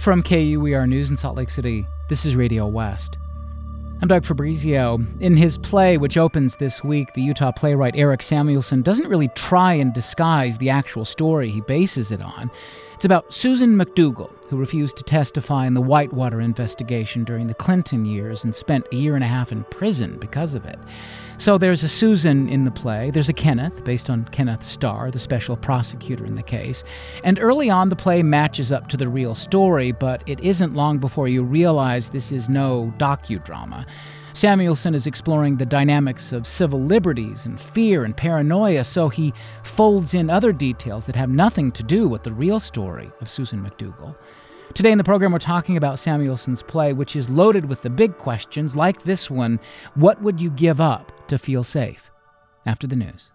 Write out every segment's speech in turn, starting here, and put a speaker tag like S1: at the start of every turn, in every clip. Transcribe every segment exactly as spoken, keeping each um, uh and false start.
S1: From K U E R News in Salt Lake City, this is Radio West. I'm Doug Fabrizio. In his play, which opens this week, the Utah playwright Eric Samuelson doesn't really try and disguise the actual story he bases it on. It's about Susan McDougal, who refused to testify in the Whitewater investigation during the Clinton years and spent a year and a half in prison because of it. So there's a Susan in the play, there's a Kenneth, based on Kenneth Starr, the special prosecutor in the case. And early on, the play matches up to the real story, but it isn't long before you realize this is no docudrama. Samuelson is exploring the dynamics of civil liberties and fear and paranoia, so he folds in other details that have nothing to do with the real story of Susan McDougal. Today in the program, we're talking about Samuelson's play, which is loaded with the big questions like this one: what would you give up to feel safe? After the news.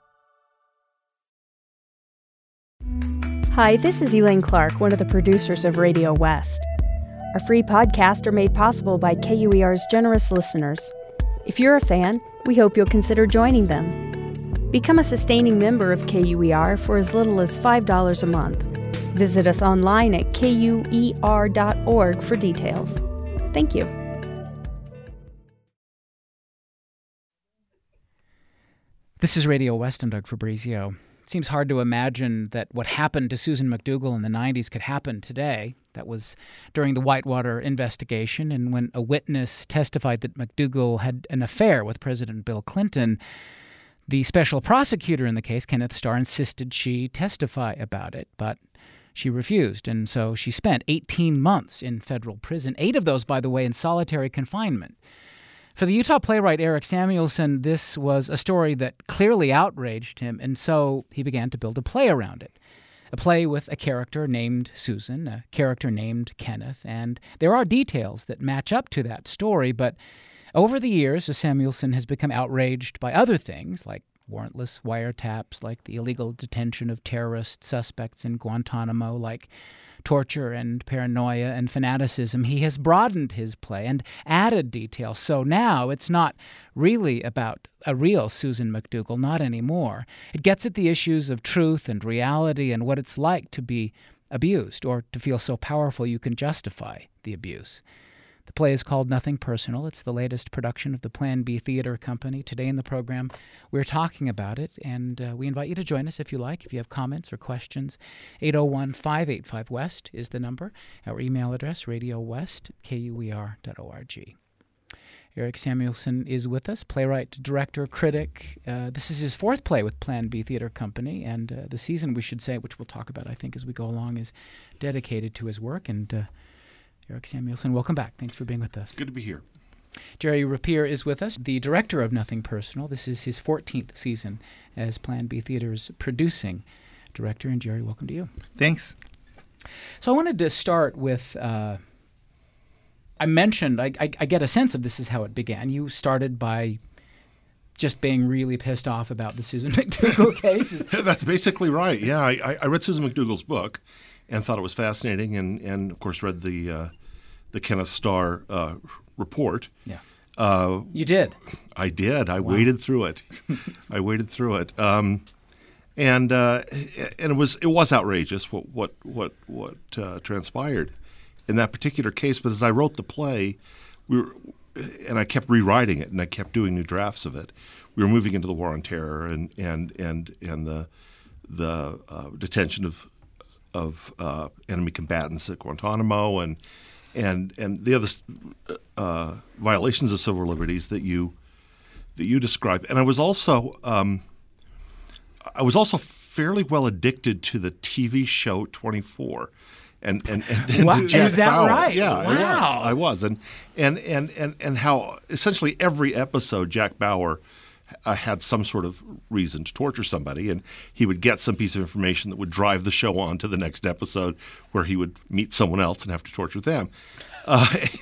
S2: Hi, this is Elaine Clark, one of the producers of Radio West. Our free podcasts are made possible by K U E R's generous listeners. If you're a fan, we hope you'll consider joining them. Become a sustaining member of K U E R for as little as five dollars a month. Visit us online at K U E R dot org for details. Thank you.
S1: This is Radio West. I'm Doug Fabrizio. It seems hard to imagine that what happened to Susan McDougal in the nineties could happen today. That was during the Whitewater investigation, and when a witness testified that McDougal had an affair with President Bill Clinton, the special prosecutor in the case, Kenneth Starr, insisted she testify about it, but she refused, and so she spent eighteen months in federal prison, eight of those, by the way, in solitary confinement. For the Utah playwright Eric Samuelson, this was a story that clearly outraged him, and so he began to build a play around it. A play with a character named Susan, a character named Kenneth, and there are details that match up to that story, but over the years, Samuelson has become outraged by other things, like warrantless wiretaps, like the illegal detention of terrorist suspects in Guantanamo, like torture and paranoia and fanaticism. He has broadened his play and added details. So now it's not really about a real Susan McDougal, not anymore. It gets at the issues of truth and reality and what it's like to be abused or to feel so powerful you can justify the abuse. The play is called Nothing Personal. It's the latest production of the Plan B Theater Company. Today in the program, we're talking about it, and uh, we invite you to join us if you like, if you have comments or questions. eight oh one, five eight five, WEST is the number. Our email address, radiowest at K U E R dot org. Eric Samuelson is with us, playwright, director, critic. Uh, this is his fourth play with Plan B Theater Company, and uh, the season, we should say, which we'll talk about, I think, as we go along, is dedicated to his work. And uh, Eric Samuelson, welcome back. Thanks for being with us.
S3: Good to be here.
S1: Jerry Rapier is with us, the director of Nothing Personal. This is his fourteenth season as Plan B Theater's producing director. And Jerry, welcome to you.
S4: Thanks.
S1: So I wanted to start with, uh, I mentioned, I, I, I get a sense of this is how it began. You started by just being really pissed off about the Susan McDougal case.
S3: That's basically right. Yeah, I, I read Susan McDougal's book and thought it was fascinating, and, and of course read the uh, the Kenneth Starr uh, report.
S1: Yeah,
S3: uh,
S1: you did.
S3: I did. I
S1: wow.
S3: waded through it. I waded through it, um, and uh, and it was it was outrageous what what what what uh, transpired in that particular case. But as I wrote the play, we were, and I kept rewriting it, and I kept doing new drafts of it. We were moving into the War on Terror and and and and the the uh, detention of. of uh, enemy combatants at Guantanamo and and and the other uh, violations of civil liberties that you that you described. And I was also um, I was also fairly well addicted to the T V show twenty-four. And and, and, and
S1: what?
S3: Jack
S1: Is that
S3: Bauer.
S1: right?
S3: Yeah,
S1: wow.
S3: I was. I was. And and and and and how essentially every episode Jack Bauer Uh, had some sort of reason to torture somebody, and he would get some piece of information that would drive the show on to the next episode where he would meet someone else and have to torture them. Uh,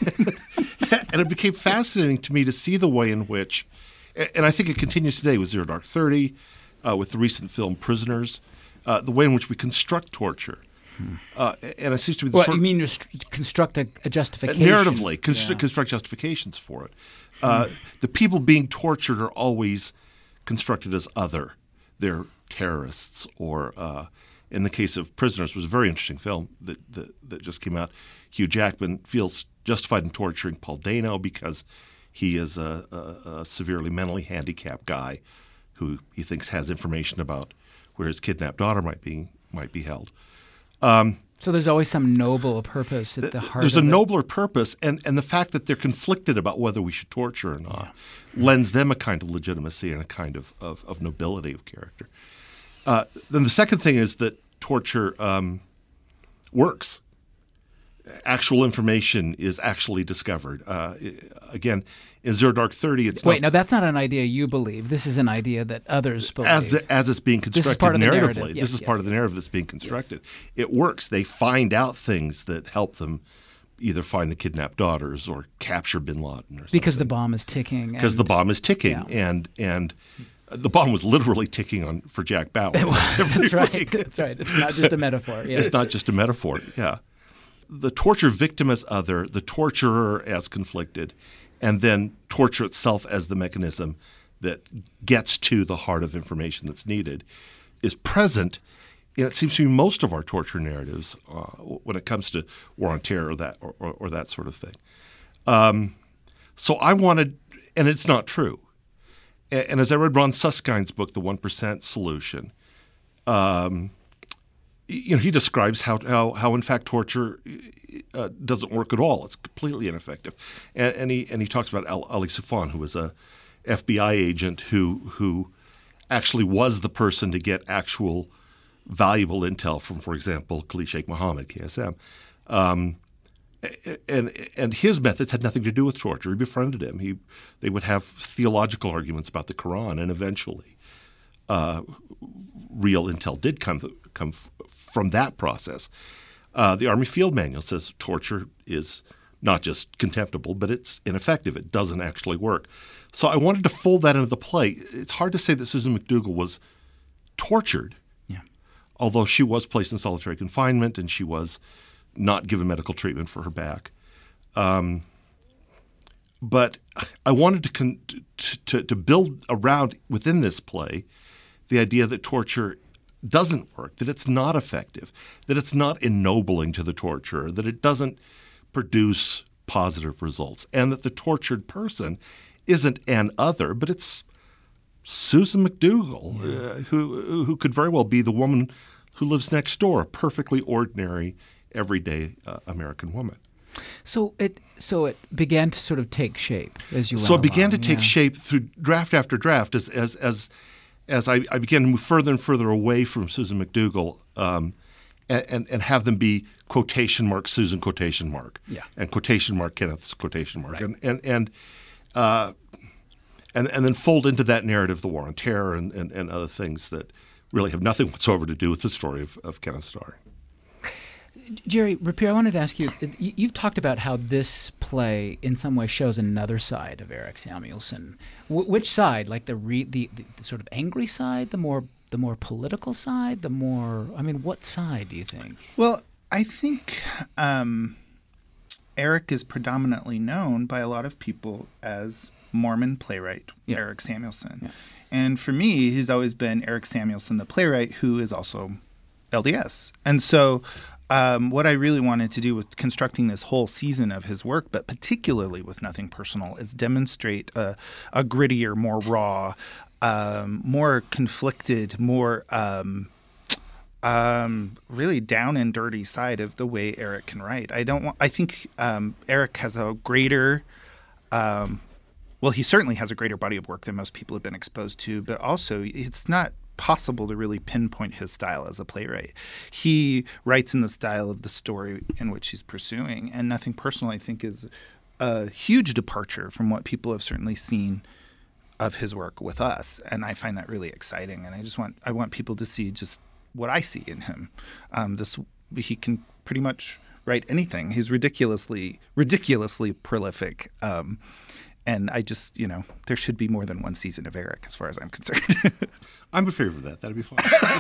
S3: and it became fascinating to me to see the way in which, and I think it continues today with Zero Dark Thirty, uh, with the recent film Prisoners, uh, the way in which we construct torture. Hmm. Uh, and it seems to be the
S1: What,
S3: sort
S1: you mean you st- construct a, a justification?
S3: Narratively, constr-
S1: yeah.
S3: construct justifications for it. Uh, the people being tortured are always constructed as other. They're terrorists or uh, in the case of Prisoners, was a very interesting film that, that, that just came out. Hugh Jackman feels justified in torturing Paul Dano because he is a, a, a severely mentally handicapped guy who he thinks has information about where his kidnapped daughter might be might be held. Um,
S1: so there's always some noble purpose at the heart
S3: There's
S1: of
S3: a
S1: it.
S3: nobler purpose, and, and the fact that they're conflicted about whether we should torture or not yeah. lends them a kind of legitimacy and a kind of, of, of nobility of character. Uh, then the second thing is that torture um, works. Actual information is actually discovered. Uh, again, in Zero Dark Thirty, it's
S1: Wait,
S3: not,
S1: now that's not an idea you believe. This is an idea that others believe.
S3: As, the, as it's being constructed
S1: this is part of the
S3: narratively.
S1: narrative. Yes,
S3: this is
S1: yes,
S3: part of the
S1: yes.
S3: narrative that's being constructed. Yes. It works. They find out things that help them either find the kidnapped daughters or capture bin Laden or something.
S1: Because the bomb is ticking.
S3: Because the bomb is ticking.
S1: Yeah.
S3: And and the bomb was literally ticking on for Jack Bauer.
S1: It was. That's right. That's right. It's not just a metaphor. Yes.
S3: It's not just a metaphor. Yeah. The torture victim as other, the torturer as conflicted, and then torture itself as the mechanism that gets to the heart of information that's needed is present in, it seems to me, most of our torture narratives uh, when it comes to war on terror or that, or, or, or that sort of thing. Um, so I wanted, and it's not true. And, and as I read Ron Suskind's book, The one percent Solution, um, you know, he describes how, how, how in fact, torture uh, doesn't work at all. It's completely ineffective. And, and he and he talks about Al, Ali Soufan, who was a F B I agent who who actually was the person to get actual valuable intel from, for example, Khalid Sheikh Mohammed, K S M. Um, and and his methods had nothing to do with torture. He befriended him. He they would have theological arguments about the Quran, and eventually, uh, real intel did come come from that process. Uh, the Army Field Manual says torture is not just contemptible, but it's ineffective. It doesn't actually work. So I wanted to fold that into the play. It's hard to say that Susan McDougal was tortured,
S1: yeah.
S3: although she was placed in solitary confinement and she was not given medical treatment for her back. Um, but I wanted to, con- to, to, to build around within this play the idea that torture doesn't work, that it's not effective, that it's not ennobling to the torturer, that it doesn't produce positive results, and that the tortured person isn't an other, but it's Susan McDougal, yeah. uh, who who could very well be the woman who lives next door, a perfectly ordinary, everyday uh, American woman.
S1: So it so it began to sort of take shape as you went
S3: So it began
S1: along,
S3: to take
S1: yeah.
S3: shape through draft after draft as as as as I, I began to move further and further away from Susan McDougal, um, and, and and have them be quotation mark Susan quotation mark,
S1: yeah.
S3: and quotation mark Kenneth's quotation mark,
S1: right.
S3: and and and, uh, and and then fold into that narrative the war on terror and, and, and other things that really have nothing whatsoever to do with the story of, of Kenneth Starr.
S1: Jerry Rapire, I wanted to ask you, you've talked about how this play in some way shows another side of Eric Samuelson. W- which side? Like the, re- the, the the sort of angry side, the more the more political side, the more, I mean, what side do you think?
S4: Well, I think um, Eric is predominantly known by a lot of people as Mormon playwright yeah. Eric Samuelson. Yeah. And for me, he's always been Eric Samuelson, the playwright, who is also L D S. And so Um, what I really wanted to do with constructing this whole season of his work, but particularly with Nothing Personal, is demonstrate a, a grittier, more raw, um, more conflicted, more um, um, really down and dirty side of the way Eric can write. I don't want. I think um, Eric has a greater. Um, well, he certainly has a greater body of work than most people have been exposed to, but also it's not possible to really pinpoint his style as a playwright. He writes in the style of the story in which he's pursuing, and Nothing Personal, I think, is a huge departure from what people have certainly seen of his work with us, and I find that really exciting. And I just want I want people to see just what I see in him. Um, this he can pretty much write anything. He's ridiculously ridiculously prolific. Um, And I just, you know, there should be more than one season of Eric, as far as I'm concerned.
S3: I'm in favor of that. That'd be fun.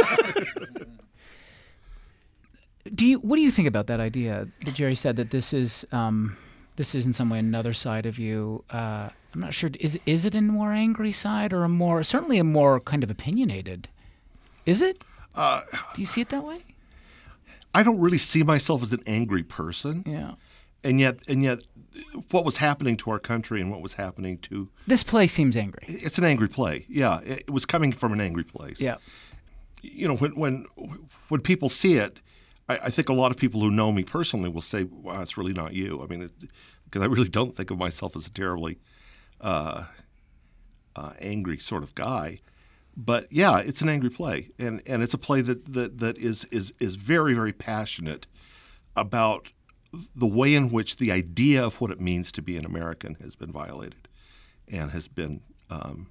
S1: do you? What do you think about that idea that Jerry said that this is, um, this is in some way another side of you? Uh, I'm not sure. Is is it a more angry side or a more, certainly a more kind of opinionated? Is it?
S3: Uh,
S1: Do you see it that way?
S3: I don't really see myself as an angry person.
S1: Yeah.
S3: And yet, and yet, what was happening to our country and what was happening to
S1: This play seems angry.
S3: it's an angry play. Yeah, it, it was coming from an angry place.
S1: Yeah.
S3: You know, when when when people see it, I, I think a lot of people who know me personally will say, "Wow, it's really not you." I mean, because I really don't think of myself as a terribly uh, uh, angry sort of guy. But yeah, it's an angry play, and, and it's a play that, that, that is, is is very, very passionate about the way in which the idea of what it means to be an American has been violated and has been um,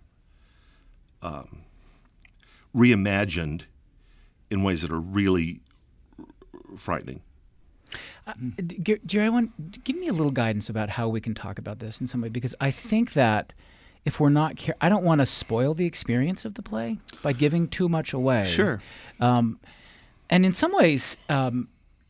S3: um, reimagined in ways that are really frightening.
S1: Uh, G- Jerry, I want, give me a little guidance about how we can talk about this in some way, because I think that if we're not care, I don't want to spoil the experience of the play by giving too much away.
S4: Sure.
S1: Um, and in some ways, um,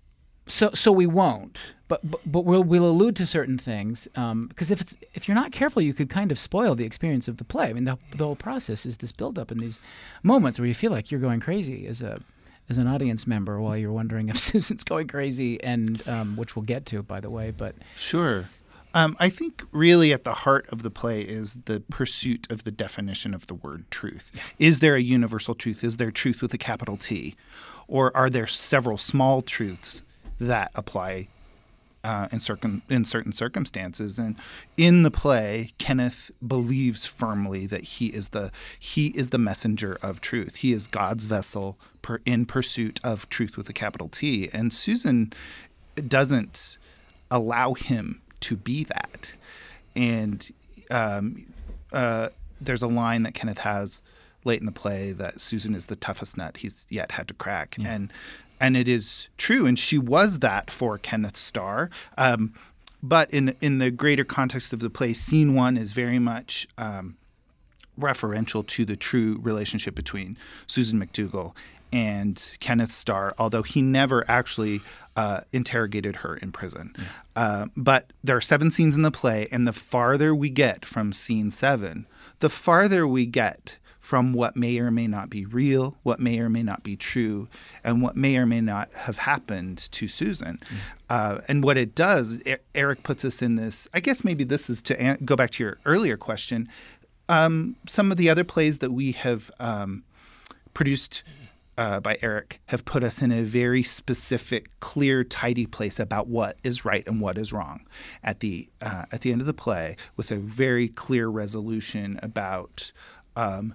S1: so so we won't. But but, but we'll we'll allude to certain things um, because if it's if you're not careful, you could kind of spoil the experience of the play. I mean, the the whole process is this build up and these moments where you feel like you're going crazy as a as an audience member while you're wondering if Susan's going crazy, and um, which we'll get to, by the way. But
S4: Sure. Um, I think really at the heart of the play is the pursuit of the definition of the word truth. Is there a universal truth? Is there truth with a capital T? Or are there several small truths that apply uh, in, circum- in certain circumstances? And in the play, Kenneth believes firmly that he is the he is the messenger of truth. He is God's vessel per- in pursuit of truth with a capital T. And Susan doesn't allow him to be that. And um, uh, there's a line that Kenneth has late in the play that Susan is the toughest nut he's yet had to crack. Yeah. And and it is true. And she was that for Kenneth Starr. Um, but in in the greater context of the play, scene one is very much um, referential to the true relationship between Susan McDougal and Kenneth Starr, although he never actually uh, interrogated her in prison. Yeah. Uh, but there are seven scenes in the play, and the farther we get from scene seven, the farther we get from what may or may not be real, what may or may not be true, and what may or may not have happened to Susan. Mm. Uh, and what it does, Eric puts us in this, I guess maybe this is to an- go back to your earlier question, um, some of the other plays that we have um, produced Uh, by Eric have put us in a very specific, clear, tidy place about what is right and what is wrong at the uh, at the end of the play, with a very clear resolution about um,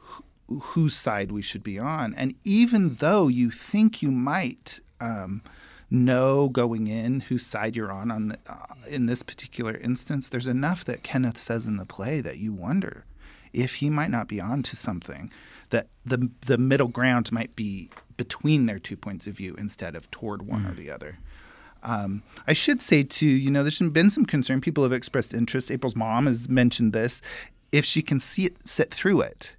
S4: wh- whose side we should be on. And even though you think you might um, know going in whose side you're on, on the, uh, in this particular instance, there's enough that Kenneth says in the play that you wonder if he might not be on to something, that the the middle ground might be between their two points of view instead of toward one mm. or the other. Um, I should say, too, you know, there's been some concern. People have expressed interest. April's mom has mentioned this. If she can see it, sit through it,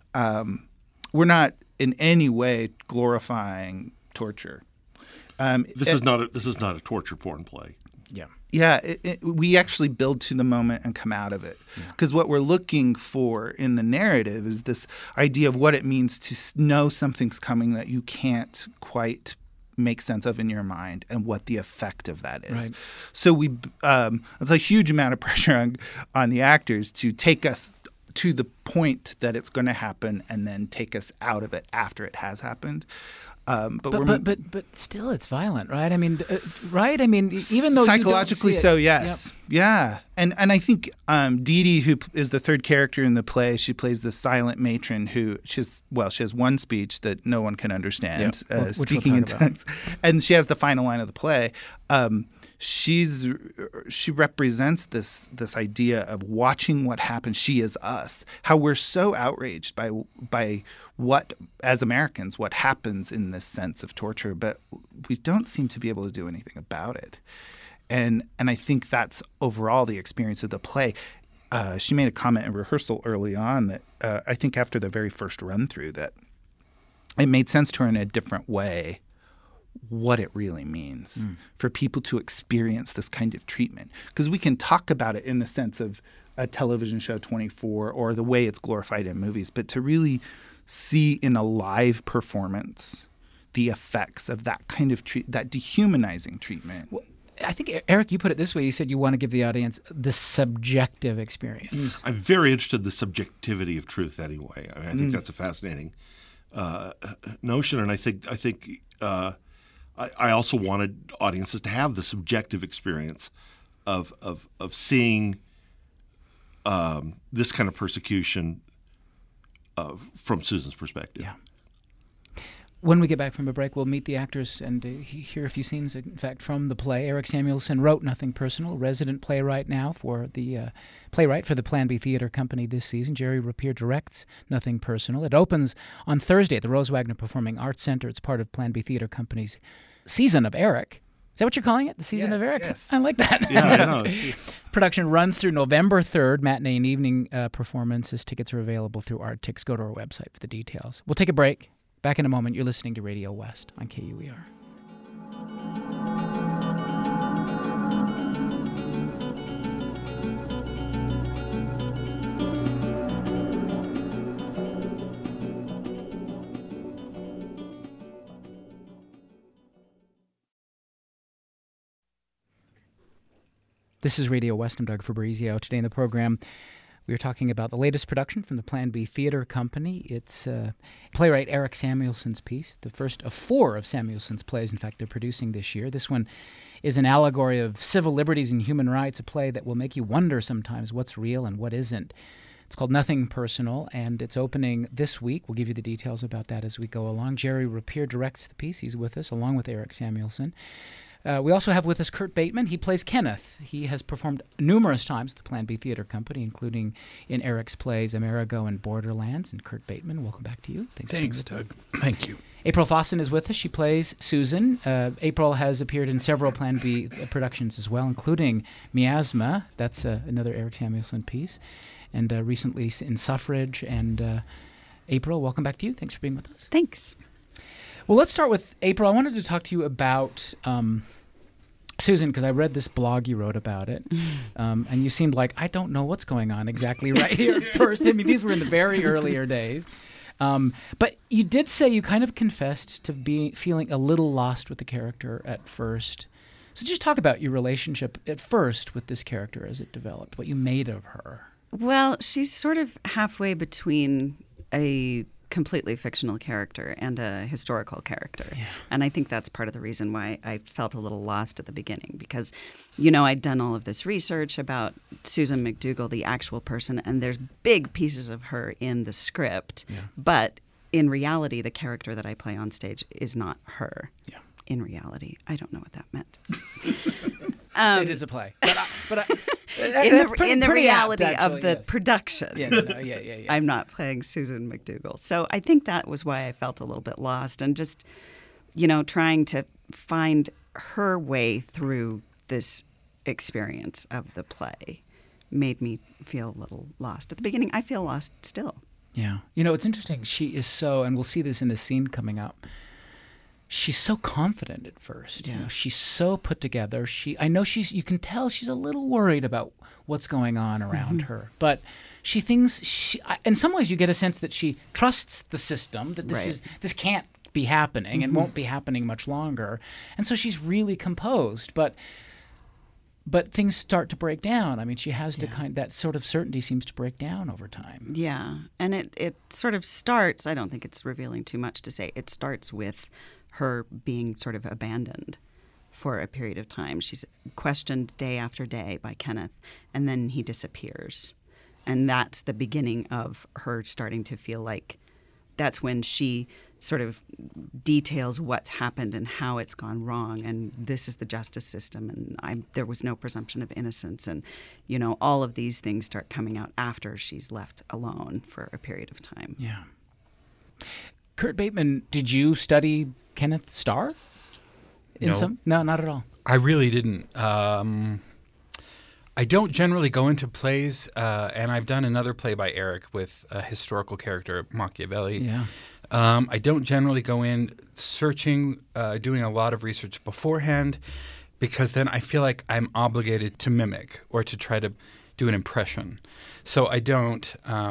S4: um, we're not in any way glorifying torture. Um,
S3: this
S4: it,
S3: is not a, this is not a torture porn play.
S1: Yeah.
S4: Yeah, it, it, we actually build to the moment and come out of it. Because yeah. what we're looking for in the narrative is this idea of what it means to know something's coming that you can't quite make sense of in your mind, and what the effect of that is. Right. So we, um, it's a huge amount of pressure on, on the actors to take us to the point that it's going to happen and then take us out of it after it has happened. Um, but,
S1: but,
S4: we're,
S1: but but but still, it's violent, right? I mean, uh, right? I mean, even though
S4: psychologically
S1: you don't
S4: so,
S1: see it,
S4: yes,
S1: yep.
S4: yeah. And and I think um, Dee Dee, who is the third character in the play, she plays the silent matron who she's well, she has one speech that no one can understand,
S1: yep.
S4: uh,
S1: well,
S4: speaking
S1: we'll
S4: in tongues, and she has the final line of the play. Um, she's she represents this this idea of watching what happens. She is us. How we're so outraged by by. what, as Americans, what happens in this sense of torture, but we don't seem to be able to do anything about it. And and I think that's overall the experience of the play. Uh, she made a comment in rehearsal early on that uh, I think after the very first run through that it made sense to her in a different way what it really means mm. for people to experience this kind of treatment. Because we can talk about it in the sense of a television show twenty-four or the way it's glorified in movies, but to really see in a live performance the effects of that kind of treat, that dehumanizing treatment.
S1: Well, I think, Eric, you put it this way. You said you want to give the audience the subjective experience.
S3: I'm very interested in the subjectivity of truth anyway. I mean, I think mm. that's a fascinating uh, notion. And I think I think uh, I, I also wanted audiences to have the subjective experience of of, of seeing um, this kind of persecution uh, from Susan's perspective.
S1: Yeah. When we get back from a break, we'll meet the actors and uh, hear a few scenes, in fact, from the play. Eric Samuelson wrote Nothing Personal, resident playwright now for the uh, playwright for the Plan B Theater Company this season. Jerry Rapier directs Nothing Personal. It opens on Thursday at the Rose Wagner Performing Arts Center. It's part of Plan B Theater Company's season of Eric. Is that what you're calling it? The season
S4: yes,
S1: of Eric?
S4: Yes.
S1: I like that.
S3: Yeah, I know.
S1: Production runs through November third, matinee and evening uh, performances. Tickets are available through Arttix. Go to our website for the details. We'll take a break. Back in a moment. You're listening to Radio West on K U E R. This is Radio West. I'm Doug Fabrizio. Today in the program, we are talking about the latest production from the Plan B Theater Company. It's uh, playwright Eric Samuelson's piece, the first of four of Samuelson's plays, in fact, they're producing this year. This one is an allegory of civil liberties and human rights, a play that will make you wonder sometimes what's real and what isn't. It's called Nothing Personal, and it's opening this week. We'll give you the details about that as we go along. Jerry Rapier directs the piece. He's with us, along with Eric Samuelson. Uh, we also have with us Kurt Bateman. He plays Kenneth. He has performed numerous times at the Plan B Theater Company, including in Eric's plays Amerigo and Borderlands. And Kurt Bateman, welcome back to you. Thanks,
S5: Thanks
S1: for being with
S5: Doug.
S1: us.
S5: Thank you.
S1: April Fossen is with us. She plays Susan. Uh, April has appeared in several Plan B productions as well, including Miasma. That's uh, another Eric Samuelson piece. And uh, recently in Suffrage. And uh, April, welcome back to you. Thanks for being with us.
S2: Thanks.
S1: Well, let's start with April. I wanted to talk to you about um, Susan, because I read this blog you wrote about it, um, and you seemed like, I don't know what's going on exactly right here at first. I mean, these were in the very earlier days. Um, but you did say you kind of confessed to be feeling a little lost with the character at first. So just talk about your relationship at first with this character as it developed, what you made of her.
S6: Well, she's sort of halfway between a completely fictional character and a historical character. Yeah. And I think that's part of the reason why I felt a little lost at the beginning, because, you know, I'd done all of this research about Susan McDougal, the actual person, and there's big pieces of her in the script. Yeah. But in reality, the character that I play on stage is not her. Yeah. In reality. I don't know what that meant.
S1: Um, it is a play. But I, but I,
S6: in the, pretty, in the reality
S1: apt,
S6: actually, of the
S1: yes.
S6: production,
S1: yeah, no, no, yeah, yeah, yeah.
S6: I'm not playing Susan McDougal. So I think that was why I felt a little bit lost, and just, you know, trying to find her way through this experience of the play made me feel a little lost. At the beginning, I feel lost still.
S1: Yeah. You know, it's interesting. She is so, and we'll see this in the scene coming up, she's so confident at first. Yeah. You know, she's so put together. She, I know she's. You can tell she's a little worried about what's going on around mm-hmm. her, but she thinks. She, in some ways, you get a sense that she trusts the system. That this
S6: right. is
S1: this can't be happening mm-hmm. and won't be happening much longer. And so she's really composed. But but things start to break down. I mean, she has to yeah. kind. That sort of certainty seems to break down over time.
S6: Yeah, and it it sort of starts. I don't think it's revealing too much to say. It starts with her being sort of abandoned for a period of time. She's questioned day after day by Kenneth, and then he disappears. And that's the beginning of her starting to feel like that's when she sort of details what's happened and how it's gone wrong, and this is the justice system, and I, there was no presumption of innocence, and, you know, all of these things start coming out after she's left alone for a period of time.
S1: Yeah. Kurt Bateman, did you study Kenneth Starr? In
S5: no.
S1: some? No, not at all.
S5: I really didn't. Um, I don't generally go into plays, uh, and I've done another play by Eric with a historical character, Machiavelli.
S1: Yeah.
S5: Um, I don't generally go in searching, uh, doing a lot of research beforehand, because then I feel like I'm obligated to mimic or to try to do an impression. So I don't. Um,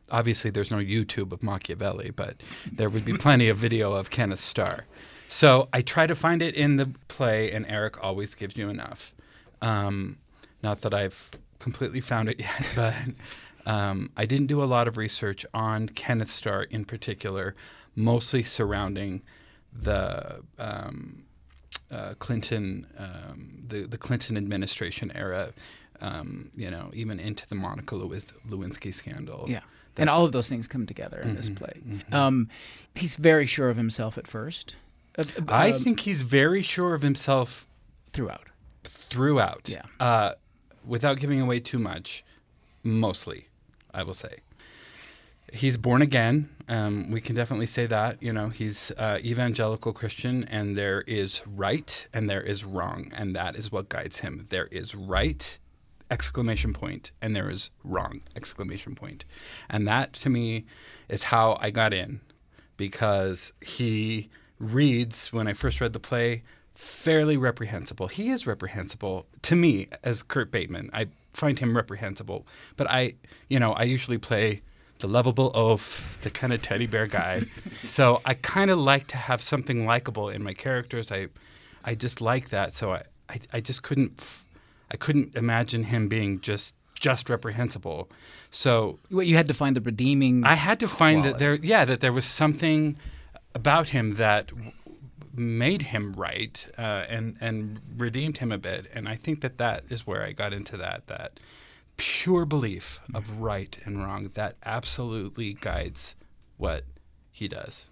S5: obviously there's no YouTube of Machiavelli, but there would be plenty of video of Kenneth Starr. So I try to find it in the play, and Eric always gives you enough. Um, not that I've completely found it yet, but um, I didn't do a lot of research on Kenneth Starr in particular, mostly surrounding the um, uh, Clinton, um, the the Clinton administration era. Um, you know, even into the Monica Lewis, Lewinsky scandal.
S1: Yeah. And all of those things come together in
S5: mm-hmm,
S1: this play.
S5: Mm-hmm.
S1: Um, he's very sure of himself at first. Uh,
S5: I
S1: um,
S5: think he's very sure of himself
S1: throughout.
S5: Throughout.
S1: Yeah.
S5: Uh, without giving away too much, mostly, I will say. He's born again. Um, we can definitely say that. You know, he's uh, evangelical Christian, and there is right and there is wrong, and that is what guides him. There is right, exclamation point, and there is wrong, exclamation point. And that, to me, is how I got in, because he reads, when I first read the play, fairly reprehensible. He is reprehensible to me as Kurt Bateman. I find him reprehensible. But I, you know, I usually play the lovable oaf, the kind of teddy bear guy. So I kind of like to have something likable in my characters. I I just like that. So I, I, I just couldn't I couldn't imagine him being just just reprehensible. So
S1: Well, you had to find the redeeming
S5: I had to find
S1: quality.
S5: that there yeah, that there was something about him that w- made him right uh, and and redeemed him a bit. And I think that that is where I got into that that pure belief of right and wrong that absolutely guides what he does.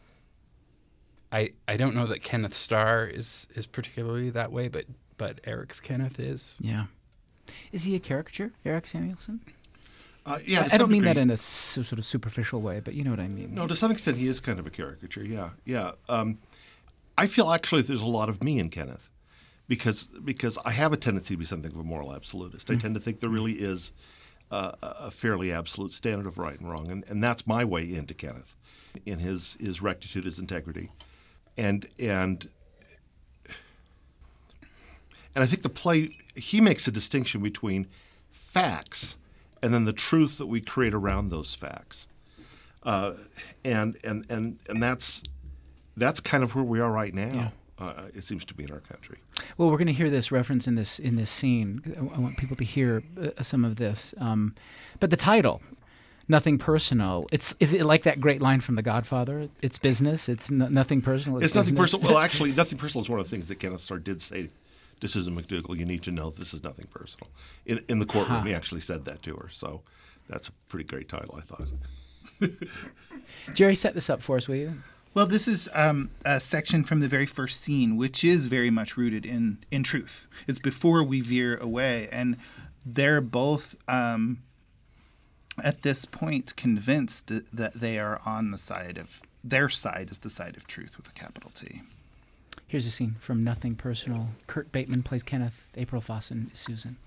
S5: I I don't know that Kenneth Starr is is particularly that way, but but Eric's Kenneth is.
S1: Yeah. Is he a caricature, Eric Samuelson?
S3: Uh, yeah,
S1: I,
S3: to
S1: I don't
S3: some
S1: mean
S3: degree.
S1: that in a su- sort of superficial way, but you know what I mean.
S3: No, to some extent, he is kind of a caricature. Yeah, yeah. Um, I feel actually there's a lot of me in Kenneth, because because I have a tendency to be something of a moral absolutist. I tend to think there really is uh, a fairly absolute standard of right and wrong, and, and that's my way into Kenneth, in his his rectitude, his integrity, and and and I think the play, he makes a distinction between facts and then the truth that we create around those facts. Uh, and, and and and that's that's kind of where we are right now.
S1: Yeah.
S3: Uh, it seems to be in our country.
S1: Well, we're going to hear this reference in this in this scene. I, I want people to hear uh, some of this. Um, but the title, "Nothing Personal," it's is it like that great line from The Godfather? It's business. It's n- nothing personal. It's,
S3: It's nothing
S1: business.
S3: personal. Well, actually, nothing personal is one of the things that Kenneth Starr did say to Susan McDougal. You need to know this is nothing personal. In in the courtroom,
S1: Huh.
S3: he actually said that to her. So that's a pretty great title, I thought.
S1: Jerry, set this up for us, will you?
S4: Well, this is um, a section from the very first scene, which is very much rooted in, in truth. It's before we veer away. And they're both, um, at this point, convinced that they are on the side of, their side is the side of truth with a capital T.
S1: Here's a scene from Nothing Personal. Kurt Bateman plays Kenneth. April Fossen is Susan.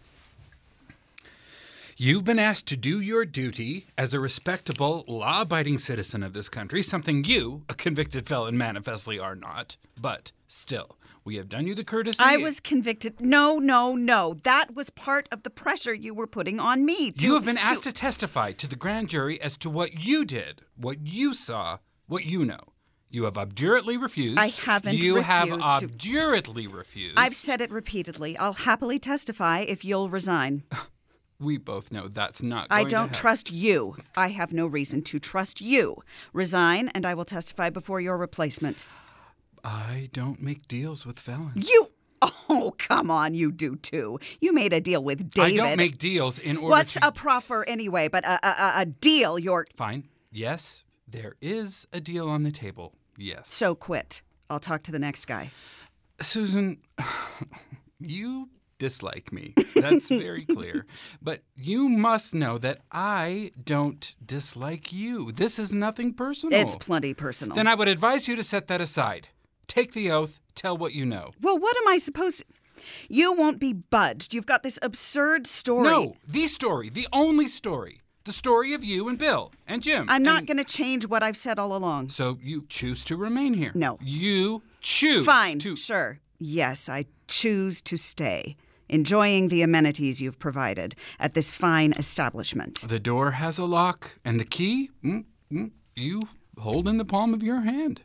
S5: You've been asked to do your duty as a respectable, law-abiding citizen of this country, something you, a convicted felon, manifestly are not. But still, we have done you the courtesy.
S6: I was convicted. No, no, no. That was part of the pressure you were putting on me. To,
S5: You have been asked
S6: to...
S5: to testify to the grand jury as to what you did, what you saw, what you know. You have obdurately refused.
S6: I haven't
S5: You have
S6: refused to-
S5: obdurately refused.
S6: I've said it repeatedly. I'll happily testify if you'll resign.
S5: We both know that's not going
S6: I
S5: to
S6: don't
S5: happen.
S6: trust you. I have no reason to trust you. Resign, and I will testify before your replacement.
S5: I don't make deals with felons.
S6: You... Oh, come on, you do too. You made a deal with David.
S5: I don't make deals in order
S6: What's
S5: to...
S6: a proffer anyway, but a, a, a deal you're...
S5: Fine. Yes, there is a deal on the table. Yes.
S6: So quit. I'll talk to the next guy.
S5: Susan, you dislike me. That's very clear. But you must know that I don't dislike you. This is nothing personal.
S6: It's plenty personal.
S5: Then I would advise you to set that aside. Take the oath. Tell what you know.
S6: Well, what am I supposed to... You won't be budged. You've got this absurd story.
S5: No, the story, the only story. The story of you and Bill and Jim.
S6: I'm not
S5: and-
S6: going to change what I've said all along.
S5: So you choose to remain here?
S6: No.
S5: You choose
S6: Fine,
S5: to...
S6: sure. Yes, I choose to stay enjoying the amenities you've provided at this fine establishment.
S5: The door has a lock, and the key mm, mm, you hold in the palm of your hand.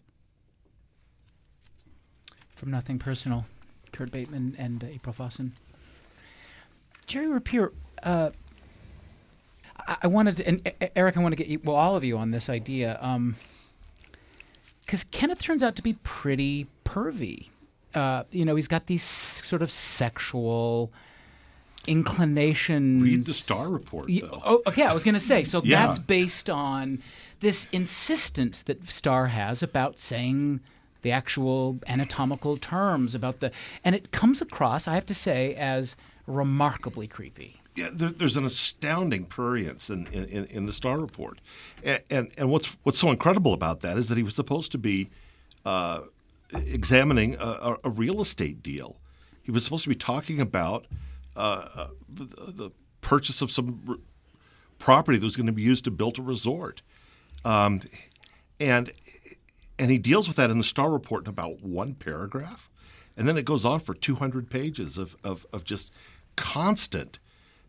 S1: From Nothing Personal, Kurt Bateman and uh, April Fossen. Jerry Rapier, uh, I, I wanted to, and uh, Eric, I want to get you, well, all of you on this idea, because um, Kenneth turns out to be pretty pervy. Uh, you know, he's got these sort of sexual inclinations.
S3: Read the Star Report, though.
S1: Oh, okay, I was going to say, so
S3: Yeah.
S1: that's based on this insistence that Star has about saying the actual anatomical terms about the, and it comes across, I have to say, as remarkably creepy.
S3: Yeah, there, there's an astounding prurience in, in, in the Star Report, and, and and what's what's so incredible about that is that he was supposed to be uh, examining a, a real estate deal. He was supposed to be talking about uh, the, the purchase of some r- property that was going to be used to build a resort, um, and and he deals with that in the Star Report in about one paragraph, and then it goes on for two hundred pages of of, of just constant.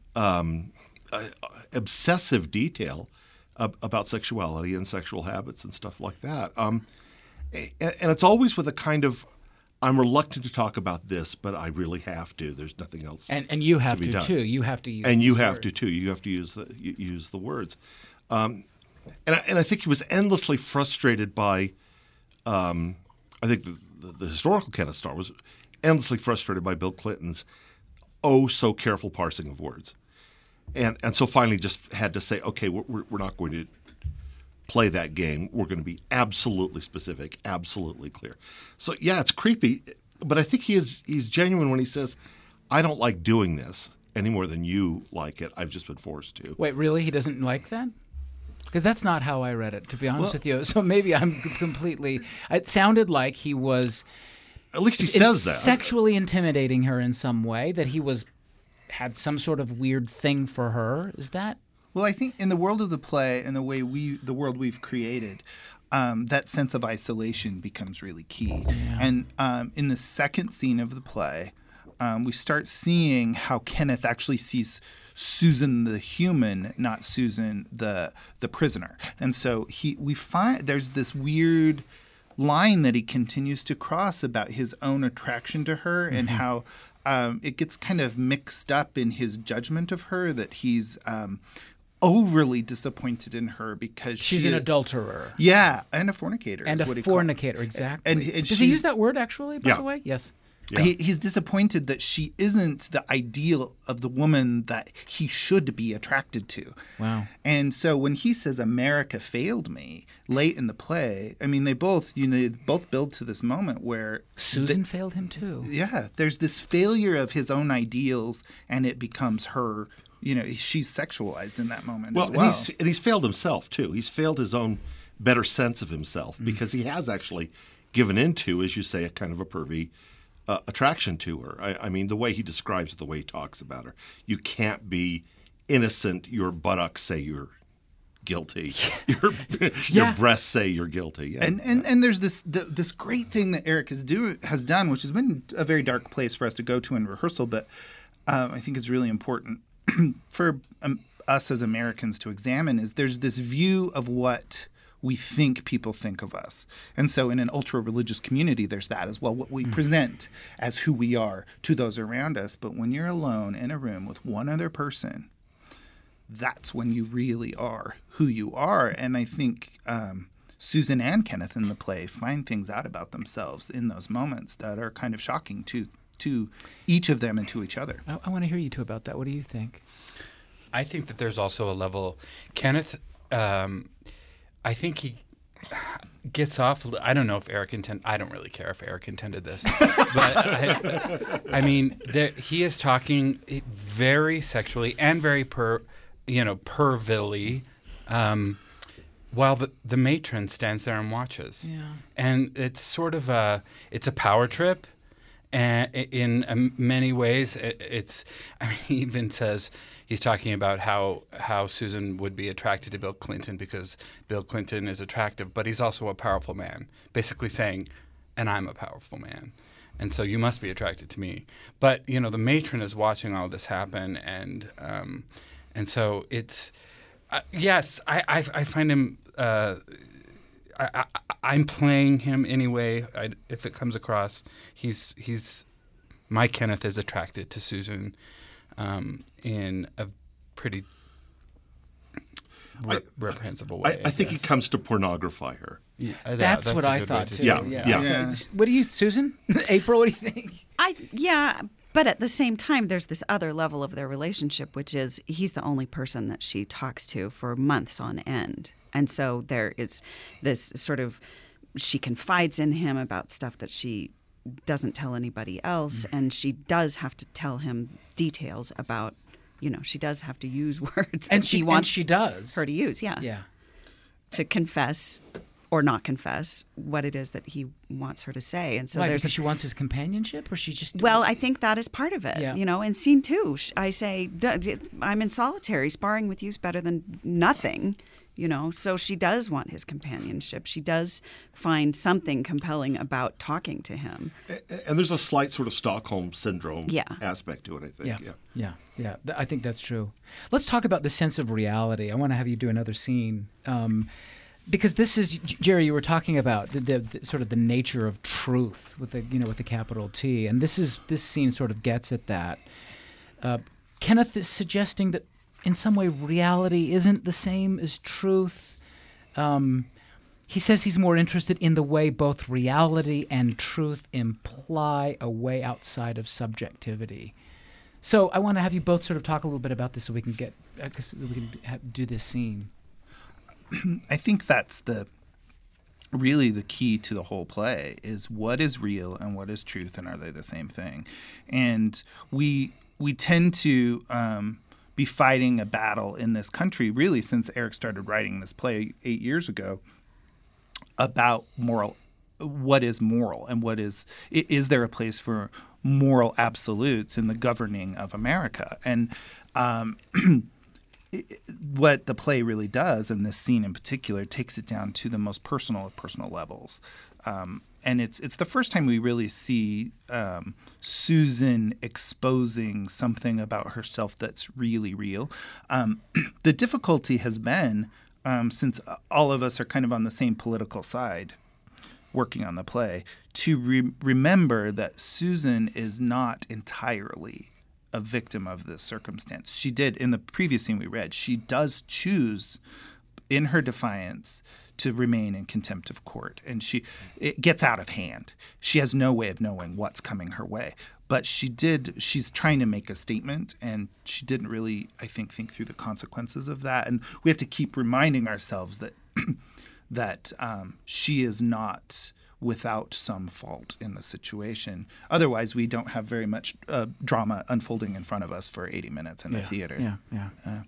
S3: Um, uh, obsessive detail ab- about sexuality and sexual habits and stuff like that. Um, and, and it's always with a kind of, I'm reluctant to talk about this, but I really have to. There's nothing else.
S1: And and you have
S3: to,
S1: to,
S3: be
S1: too. You have to use
S3: And you
S1: these
S3: have
S1: words.
S3: to too. You have to use the you, use the words. Um, and I, and I think he was endlessly frustrated by. Um, I think the, the, the historical Kenneth Starr was endlessly frustrated by Bill Clinton's oh so careful parsing of words. And and so finally just had to say, okay, we're, we're not going to play that game. We're going to be absolutely specific, absolutely clear. So, yeah, it's creepy, but I think he is he's genuine when he says, I don't like doing this any more than you like it. I've just been forced to.
S1: Wait, really? He doesn't like that? Because that's not how I read it, to be honest
S3: Well-
S1: with you. So maybe I'm completely... It sounded like he was...
S3: At least he
S1: in-
S3: says that.
S1: Sexually intimidating her in some way, that he was... had some sort of weird thing for her. Is that?
S4: Well, I think in the world of the play and the way we, the world we've created, um, that sense of isolation becomes really key.
S1: Yeah.
S4: And um, in the second scene of the play, um, we start seeing how Kenneth actually sees Susan the human, not Susan the the prisoner. And so he, we find there's this weird line that he continues to cross about his own attraction to her mm-hmm. and how. Um, it gets kind of mixed up in his judgment of her that he's um, overly disappointed in her because
S1: she's
S4: she,
S1: an adulterer.
S4: Yeah, and a fornicator.
S1: And
S4: is
S1: a
S4: what he call-
S1: fornicator, exactly.
S4: And, and
S1: Does
S4: she's-
S1: he use that word, actually, by
S3: Yeah.
S1: the way? Yes.
S3: Yeah.
S4: He, he's disappointed that she isn't the ideal of the woman that he should be attracted to.
S1: Wow.
S4: And so when he says America failed me late in the play, I mean, they both, you know, they both build to this moment where
S1: Susan failed him, too.
S4: yeah, there's this failure of his own ideals, and it becomes her. You know, she's sexualized in that moment
S3: Well,
S4: as well.
S3: and, he's, and he's failed himself, too. He's failed his own better sense of himself
S1: Mm-hmm.
S3: because he has actually given into, as you say, a kind of a pervy uh, attraction to her. I, I mean, the way he describes it, the way he talks about her. You can't be innocent. Your buttocks say you're guilty. Your, your
S1: Yeah.
S3: breasts say you're guilty. Yeah.
S4: And and and there's this the, this great thing that Eric has do has done, which has been a very dark place for us to go to in rehearsal, but um, I think it's really important for um, us as Americans to examine. Is there's this view of what we think people think of us, and so in an ultra religious community, there's that as well. What we mm. present as who we are to those around us, but when you're alone in a room with one other person, that's when you really are who you are. And I think um, Susan and Kenneth in the play find things out about themselves in those moments that are kind of shocking to to each of them and to each other.
S1: I, I want to hear you two about that. What do you think?
S5: I think that there's also a level. Kenneth, um, I think he gets off. I don't know if Eric intended. I don't really care if Eric intended this, but I, I mean, there, he is talking very sexually and very per, you know, pervilely, um, while the the matron stands there and watches.
S1: Yeah,
S5: and it's sort of a it's a power trip. And in um, many ways, it, it's. I mean, he even says he's talking about how how Susan would be attracted to Bill Clinton because Bill Clinton is attractive, but he's also a powerful man. Basically saying, and I'm a powerful man. and so you must be attracted to me. But you know, the matron is watching all this happen, and um, and so it's uh, yes, I, I I find him. Uh, I, I I'm playing him anyway. I, if it comes across, he's he's my Kenneth is attracted to Susan um, in a pretty re-
S3: I,
S5: reprehensible way.
S3: I, I think he comes to pornography her.
S5: Yeah, uh, that-
S1: That's, what
S5: a
S1: I
S5: good
S1: thought
S5: way to
S1: too.
S5: say
S3: Yeah,
S5: it.
S3: yeah.
S4: Yeah.
S1: What do you, Susan? April, what do you think?
S6: I yeah, but at the same time, there's this other level of their relationship, which is he's the only person that she talks to for months on end, and so there is this sort of she confides in him about stuff that she doesn't tell anybody else, mm. and she does have to tell him details about, you know, she does have to use words
S1: And
S6: that
S1: she
S6: he wants
S1: and she does.
S6: her to use, yeah,
S1: Yeah.
S6: to confess or not confess what it is that he wants her to say. And so
S1: Why,
S6: there's
S1: because
S6: a,
S1: she wants his companionship, or she just
S6: well, I think that is part of it.
S1: Yeah.
S6: You know, in scene two, sh- I say, "D- I'm in solitary. Sparring with you is better than nothing. You know, so she does want his companionship. She does find something compelling about talking to him.
S3: And there's a slight sort of Stockholm syndrome
S6: Yeah.
S3: aspect to it, I think.
S1: Yeah,
S3: Yeah.
S1: yeah, yeah. Th- I think that's true. Let's talk about the sense of reality. I want to have you do another scene. Um, Because this is, Jerry, you were talking about the, the, the sort of the nature of truth with the, you know, with the capital T, and this is this scene sort of gets at that. Uh, Kenneth is suggesting that in some way reality isn't the same as truth. Um, he says he's more interested in the way both reality and truth imply a way outside of subjectivity. So I want to have you both sort of talk a little bit about this so we can get, uh, so we can ha- do this scene.
S4: I think that's the really the key to the whole play is what is real and what is truth, and are they the same thing? And we we tend to um, be fighting a battle in this country really since Eric started writing this play eight years ago about moral. What is moral, and what is is there a place for moral absolutes in the governing of America? And um, It, what the play really does, and this scene in particular, takes it down to the most personal of personal levels. Um, and it's it's the first time we really see um, Susan exposing something about herself that's really real. Um, the difficulty has been, um, since all of us are kind of on the same political side working on the play, to re- remember that Susan is not entirely a victim of this circumstance. She did, in the previous scene we read, she does choose in her defiance to remain in contempt of court, and she it gets out of hand. She has no way of knowing what's coming her way, but she did she's trying to make a statement, and she didn't really, I think, think through the consequences of that. And we have to keep reminding ourselves that that um, she is not without some fault in the situation. Otherwise, we don't have very much uh, drama unfolding in front of us for eighty minutes in
S1: yeah,
S4: the theater.
S1: Yeah, yeah.
S4: Uh,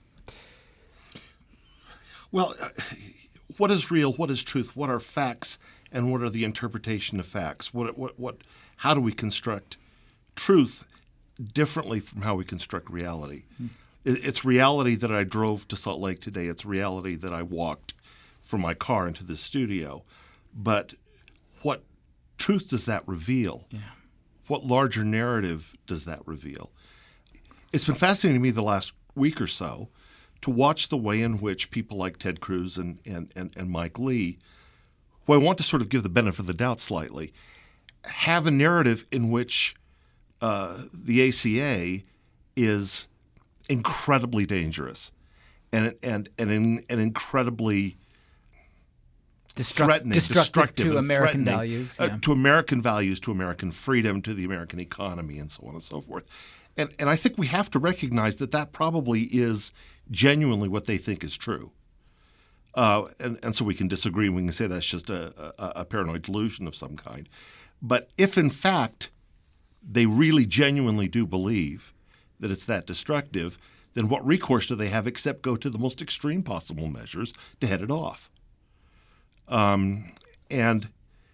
S3: Well, uh, what is real? What is truth? What are facts? And what are the interpretation of facts? What, what, what? How do we construct truth differently from how we construct reality? Hmm. It, it's reality that I drove to Salt Lake today. It's reality that I walked from my car into the studio. But what truth does that reveal?
S1: Yeah.
S3: What larger narrative does that reveal? It's been fascinating to me the last week or so to watch the way in which people like Ted Cruz and, and, and, and Mike Lee, who I want to sort of give the benefit of the doubt slightly, have a narrative in which uh, the A C A is incredibly dangerous and and and, and, and incredibly
S1: Destruct-
S3: threatening,
S1: destructive,
S3: destructive
S1: to
S3: and
S1: American
S3: threatening,
S1: values,
S3: uh,
S1: yeah.
S3: to American values, to American freedom, to the American economy, and so on and so forth. And and I think we have to recognize that that probably is genuinely what they think is true. Uh, and, and so we can disagree. We can say that's just a, a, a paranoid delusion of some kind. But if, in fact, they really genuinely do believe that it's that destructive, then what recourse do they have except go to the most extreme possible measures to head it off? Um, and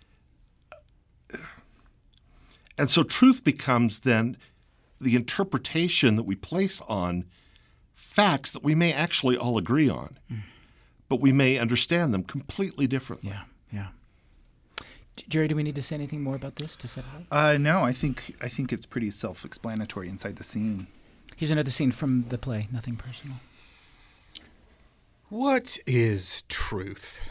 S3: and so truth becomes then the interpretation that we place on facts that we may actually all agree on, mm. but we may understand them completely differently.
S1: Yeah, yeah. Jerry, do we need to say anything more about this to set it up?
S4: Uh, no, I think I think it's pretty self-explanatory inside the scene.
S1: Here's another scene from the play, Nothing Personal.
S5: What is truth?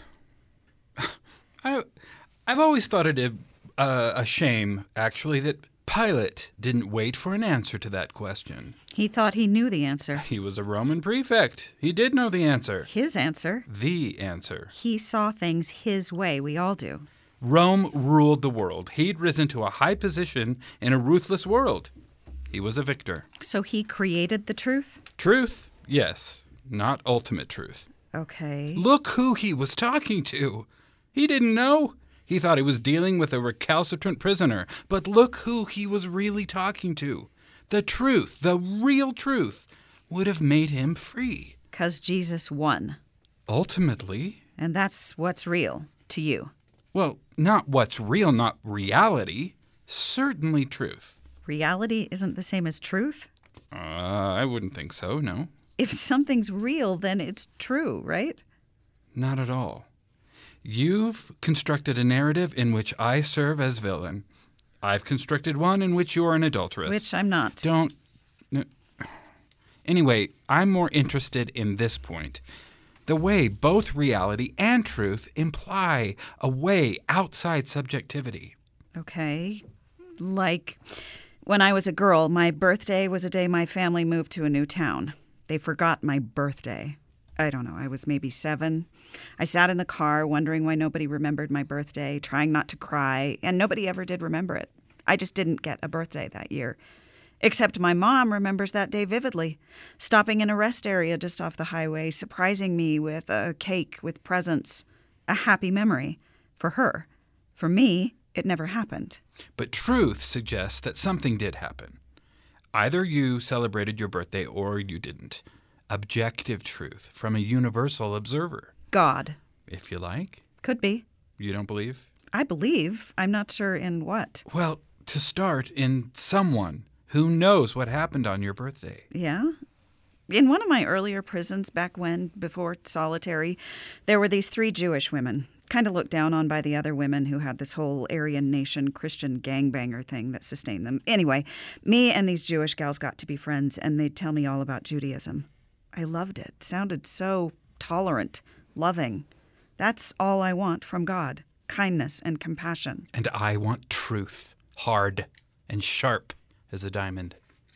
S5: I, I've always thought it a, uh, a shame, actually, that Pilate didn't wait for an answer to that question.
S6: He thought he knew the answer.
S5: He was a Roman prefect. He did know the answer.
S6: His answer?
S5: The answer.
S6: He saw things his way. We all do.
S5: Rome ruled the world. He'd risen to a high position in a ruthless world. He was a victor.
S6: So he created the truth?
S5: Truth? Yes. Not ultimate truth.
S6: Okay.
S5: Look who he was talking to. He didn't know. He thought he was dealing with a recalcitrant prisoner. But look who he was really talking to. The truth, the real truth, would have made him free.
S6: 'Cause Jesus won.
S5: Ultimately.
S6: And that's what's real to you.
S5: Well, not what's real, not reality. Certainly truth.
S6: Reality isn't the same as truth?
S5: Uh, I wouldn't think so, no.
S6: If something's real, then it's true, right?
S5: Not at all. You've constructed a narrative in which I serve as villain. I've constructed one in which you're an adulteress.
S6: Which I'm not.
S5: Don't... No. Anyway, I'm more interested in this point. The way both reality and truth imply a way outside subjectivity.
S6: Okay. Like, when I was a girl, my birthday was a day my family moved to a new town. They forgot my birthday. I don't know, I was maybe seven. I sat in the car wondering why nobody remembered my birthday, trying not to cry, and nobody ever did remember it. I just didn't get a birthday that year. Except my mom remembers that day vividly, stopping in a rest area just off the highway, surprising me with a cake with presents. A happy memory. For her. For me, it never happened.
S5: But truth suggests that something did happen. Either you celebrated your birthday or you didn't. Objective truth from a universal observer.
S6: God.
S5: If you like.
S6: Could be.
S5: You don't believe?
S6: I believe. I'm not sure in what.
S5: Well, to start, in someone who knows what happened on your birthday.
S6: Yeah? In one of my earlier prisons back when, before solitary, there were these three Jewish women, kind of looked down on by the other women who had this whole Aryan nation Christian gangbanger thing that sustained them. Anyway, me and these Jewish gals got to be friends, and they'd tell me all about Judaism. I loved it. Sounded so tolerant, loving. That's all I want from God. Kindness and compassion.
S5: And I want truth. Hard and sharp as a diamond.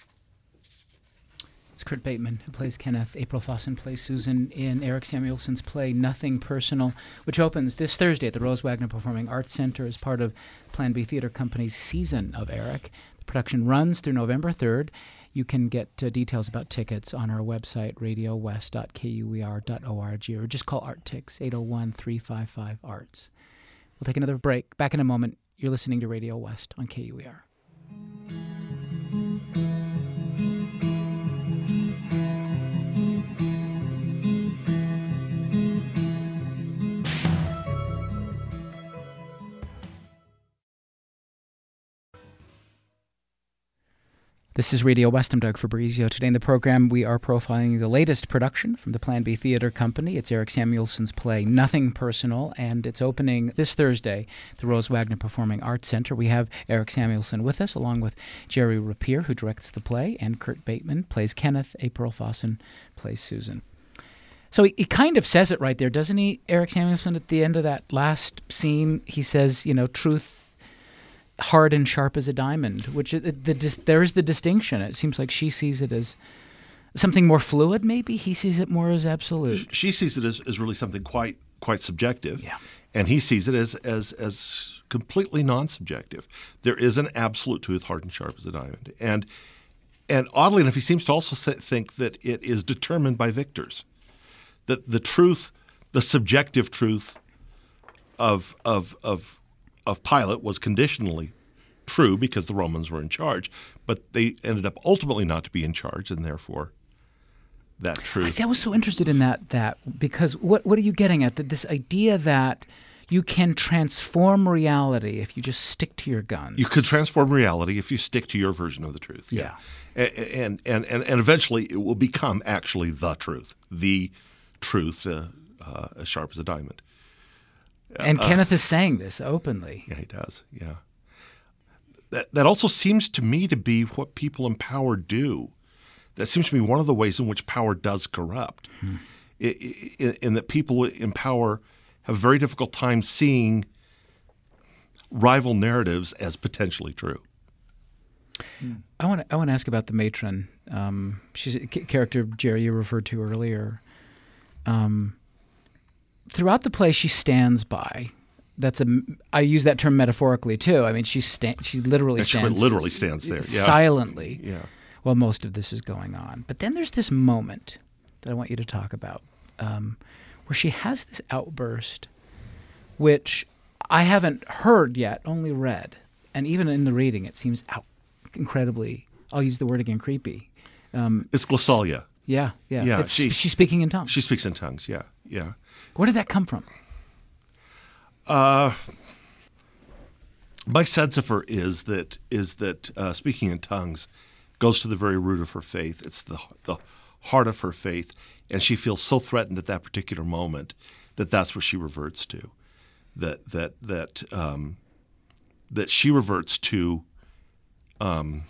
S1: It's Kurt Bateman who plays Kenneth. April Fossen plays Susan in Eric Samuelson's play Nothing Personal, which opens this Thursday at the Rose Wagner Performing Arts Center as part of Plan B Theater Company's season of Eric. The production runs through November third. You can get uh, details about tickets on our website, radio west dot k u e r dot org, or just call ArtTix, eight oh one, three five five, A R T S. We'll take another break. Back in a moment. You're listening to Radio West on K U E R. This is Radio West. I'm Doug Fabrizio. Today in the program, we are profiling the latest production from the Plan B Theater Company. It's Eric Samuelson's play, Nothing Personal, and it's opening this Thursday at the Rose Wagner Performing Arts Center. We have Eric Samuelson with us, along with Jerry Rapier, who directs the play, and Kurt Bateman plays Kenneth. April Fossen plays Susan. So he, he kind of says it right there, doesn't he, Eric Samuelson, at the end of that last scene? He says, you know, truth hard and sharp as a diamond, which the, the, the, there's the distinction. It seems like she sees it as something more fluid, maybe. He sees it more as absolute.
S3: She sees it as, as really something quite quite subjective.
S1: Yeah.
S3: And he sees it as, as, as completely non-subjective. There is an absolute truth, hard and sharp as a diamond. And, and oddly enough, he seems to also think that it is determined by victors. That the truth, the subjective truth of of of of Pilate was conditionally true because the Romans were in charge, but they ended up ultimately not to be in charge, and therefore that truth.
S1: I see. I was so interested in that that because what what are you getting at? That this idea that you can transform reality if you just stick to your guns.
S3: You could transform reality if you stick to your version of the truth.
S1: Yeah,
S3: yeah. And, and and and eventually it will become actually the truth, the truth, uh, uh, as sharp as a diamond.
S1: And
S3: uh,
S1: Kenneth is saying this openly.
S3: Yeah, he does. Yeah. That that also seems to me to be what people in power do. That seems to be one of the ways in which power does corrupt. Hmm. In that people in power have a very difficult time seeing rival narratives as potentially true.
S1: I want to I want to ask about the matron. Um, she's a character, Jerry, you referred to earlier. Um, throughout the play, she stands by. That's a I use that term metaphorically too. I mean, she sta- she literally
S3: yeah, she
S1: stands
S3: literally stands there yeah.
S1: silently.
S3: Yeah.
S1: While most of this is going on, but then there's this moment that I want you to talk about, um, where she has this outburst, which I haven't heard yet, only read, and even in the reading, it seems out incredibly. I'll use the word again, creepy. Um,
S3: it's glossalia.
S1: Yeah, yeah.
S3: yeah
S1: it's,
S3: she,
S1: she's speaking in tongues.
S3: She speaks in tongues. Yeah, yeah.
S1: Where did that come from?
S3: Uh, my sense of her is that is that uh, speaking in tongues goes to the very root of her faith. It's the the heart of her faith, and she feels so threatened at that particular moment that that's what she reverts to. That that that um, that she reverts to um,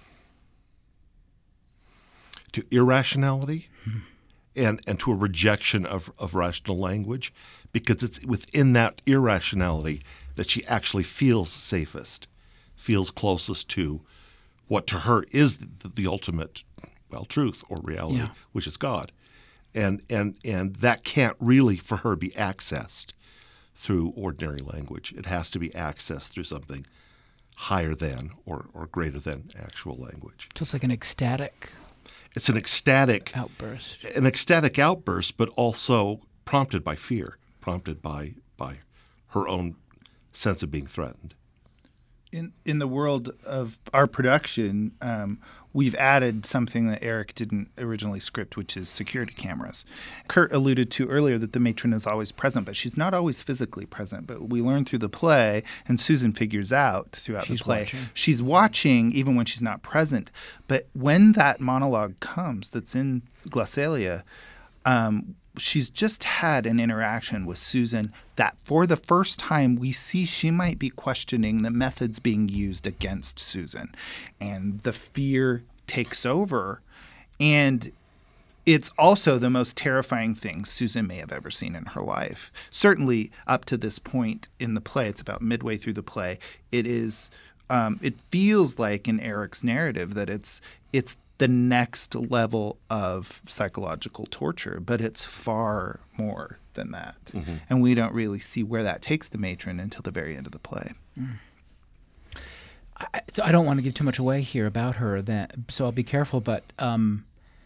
S3: to irrationality hmm. and and to a rejection of of rational language, because it's within that irrationality that she actually feels safest, feels closest to what to her is the, the ultimate, well, truth or reality, yeah. which is God. And, and, and that can't really, for her, be accessed through ordinary language. It has to be accessed through something higher than or, or greater than actual language.
S1: So it's like an ecstatic
S3: It's an ecstatic
S1: outburst.
S3: An ecstatic outburst, but also prompted by fear, prompted by, by her own sense of being threatened.
S4: In in the world of our production, um, we've added something that Eric didn't originally script, which is security cameras. Kurt alluded to earlier that the matron is always present, but she's not always physically present. But we learn through the play, and Susan figures out throughout
S1: she's
S4: the play,
S1: watching.
S4: she's watching even when she's not present. But when that monologue comes that's in Glossalia, um, she's just had an interaction with Susan that for the first time we see she might be questioning the methods being used against Susan. And the fear takes over. And it's also the most terrifying thing Susan may have ever seen in her life. Certainly up to this point in the play, it's about midway through the play, it is um, it feels like in Eric's narrative that it's it's the next level of psychological torture, but it's far more than that. Mm-hmm. And we don't really see where that takes the matron until the very end of the play.
S1: Mm. I, so I don't want to give too much away here about her, that, so I'll be careful, but um,